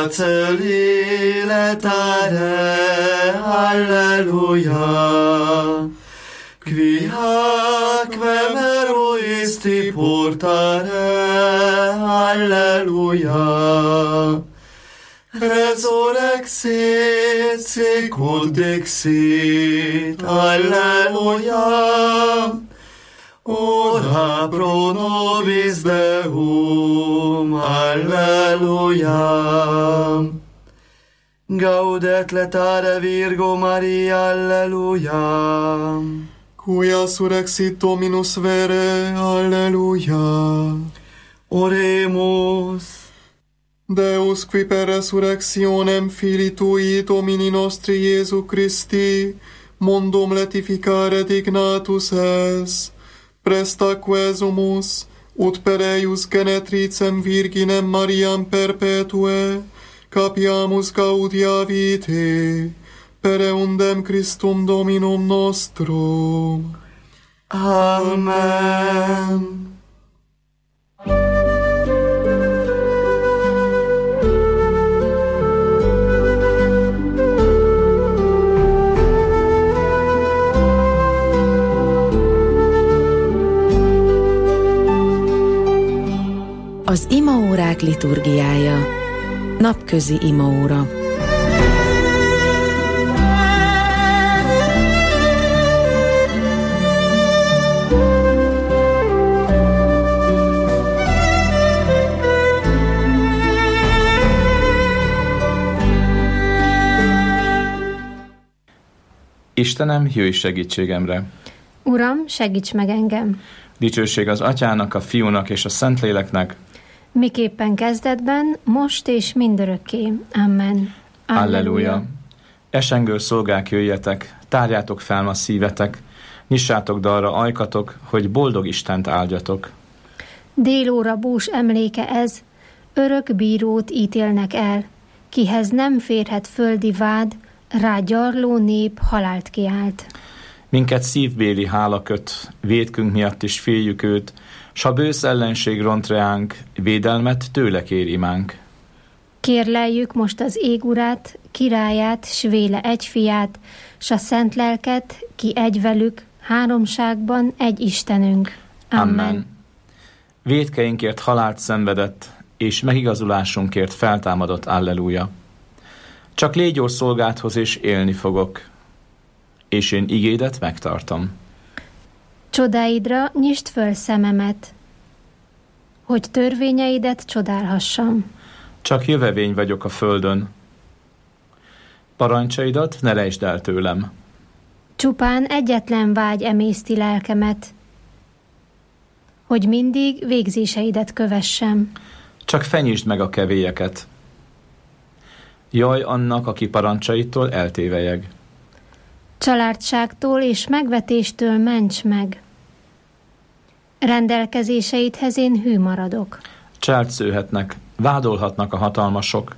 cel életára, alleluja. Qui haque meruisti portare, alleluia. Resurrexit, sicut dixit, alleluia. Ora pro nobis Deum, alleluia. Gaudet letare Virgo Maria, alleluia. Quia surrexit Dominus vere, alleluia. Oremus. Deus, qui per resurrectionem Filii Tui, Domini nostri Iesu Christi, mondum letificare dignatus es, presta quesumus, ut per eius genetricem Virginem Mariam perpetue, capiamus gaudia vitae, per eundem Christum Dominum nostrum. Amen. Az imaórák liturgiája. Napközi imaóra. Istenem, jöjj segítségemre! Uram, segíts meg engem! Dicsőség az Atyának, a Fiúnak és a Szentléleknek, miképpen kezdetben, most és mindörökké. Amen. Alleluja! Esengő szolgák, jöjjetek, tárjátok fel ma szívetek, nyissátok dalra ajkatok, hogy boldog Istent áldjatok. Délóra bús emléke ez, örök bírót ítélnek el, kihez nem férhet földi vád, rá gyarló nép halált kiált. Minket szívbéli hála köt, vétkünk miatt is féljük őt, s a bősz ellenség ront reánk, védelmet tőle kér imánk. Kérleljük most az ég urát, királyát, s véle egy fiát, s a szent lelket, ki egy velük, háromságban egy Istenünk. Amen. Vétkeinkért halált szenvedett, és megigazulásunkért feltámadott, alleluja. Csak légy ó szolgádhoz, és élni fogok, és én igédet megtartom. Csodáidra nyisd föl szememet, hogy törvényeidet csodálhassam. Csak jövevény vagyok a földön. Parancsaidat ne rejtsd el tőlem. Csupán egyetlen vágy emészti lelkemet, hogy mindig végzéseidet kövessem. Csak fenyítsd meg a kevélyeket. Jaj annak, aki parancsaitól eltévelyeg. Családságtól és megvetéstől ments meg. Rendelkezéseidhez én hű maradok. Csált szőhetnek, vádolhatnak a hatalmasok.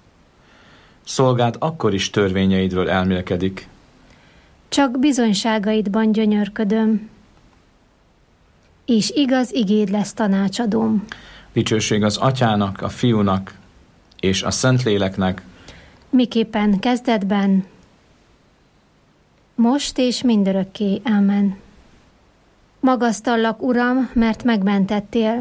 Szolgád akkor is törvényeidről elmélkedik. Csak bizonyságaidban gyönyörködöm, és igaz igéd lesz tanácsadóm. Dicsőség az Atyának, a Fiúnak és a Szentléleknek, miképpen kezdetben, most és mindörökké. Amen. Magasztallak, Uram, mert megmentettél.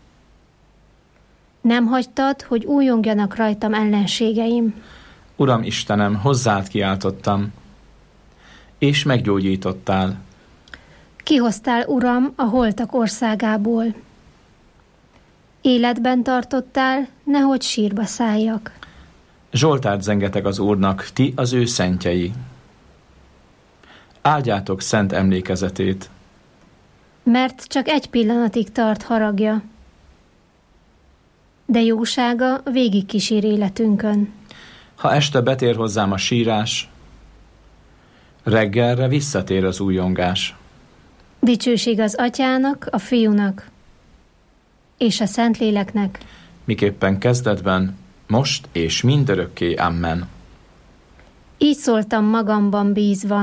Nem hagytad, hogy újongjanak rajtam ellenségeim. Uram Istenem, hozzád kiáltottam, és meggyógyítottál. Kihoztál, Uram, a holtak országából. Életben tartottál, nehogy sírba szálljak. Zsoltárt zengetek az Úrnak, ti az ő szentjei. Áldjátok szent emlékezetét. Mert csak egy pillanatig tart haragja, de jósága végig kísér életünkön. Ha este betér hozzám a sírás, reggelre visszatér az újongás. Dicsőség az Atyának, a Fiúnak és a Szentléleknek, miképpen kezdetben, most és mindörökké. Amen. Így szóltam magamban bízva.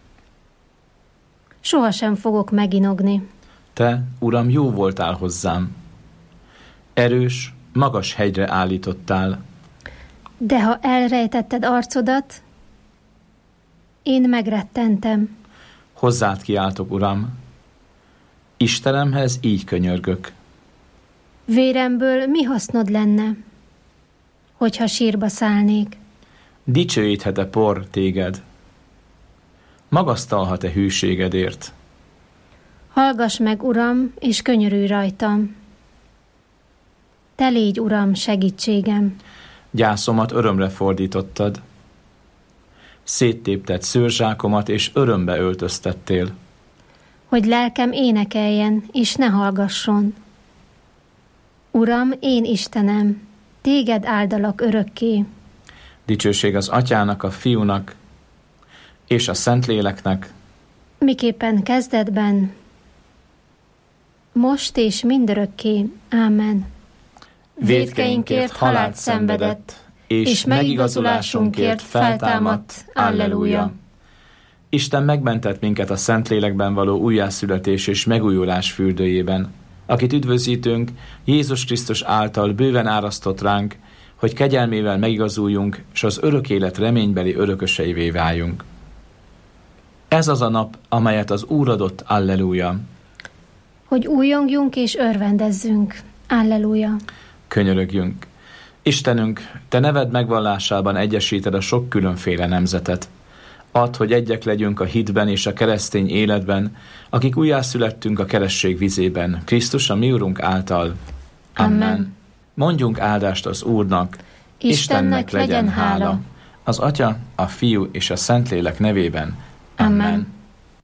Sohasem fogok meginogni. Te, Uram, jó voltál hozzám. Erős, magas hegyre állítottál. De ha elrejtetted arcodat, én megrettentem. Hozzád kiáltok, Uram, Istenemhez így könyörgök. Véremből mi hasznod lenne, hogyha sírba szállnék? Dicsőíthet-e por téged? Magasztalhat-e hűségedért? Hallgass meg, Uram, és könyörülj rajtam. Te légy, Uram, segítségem. Gyászomat örömre fordítottad. Széttépted szőrzsákomat, és örömbe öltöztettél. Hogy lelkem énekeljen, és ne hallgasson. Uram, én Istenem, téged áldalak örökké. Dicsőség az Atyának, a Fiúnak, és a Szentléleknek, Miképpen kezdetben, most és mindörökké. Ámen. vétkeinkért halált szenvedett, és megigazulásunkért feltámadt. Alleluja! Isten megmentett minket a Szentlélekben való újjászületés és megújulás fürdőjében, akit üdvözítünk, Jézus Krisztus által bőven árasztott ránk, hogy kegyelmével megigazuljunk, és az örök élet reménybeli örököseivé váljunk. Ez az a nap, amelyet az Úr adott. Alleluja! Hogy újjongjunk és örvendezzünk. Alleluja! Könyörögjünk! Istenünk, Te neved megvallásában egyesíted a sok különféle nemzetet. Add, hogy egyek legyünk a hitben és a keresztény életben, akik újjászülettünk a keresztség vizében, Krisztus a mi Urunk által. Amen. Mondjunk áldást az Úrnak. Istennek legyen hála. Az Atya, a Fiú és a Szentlélek nevében. Amen.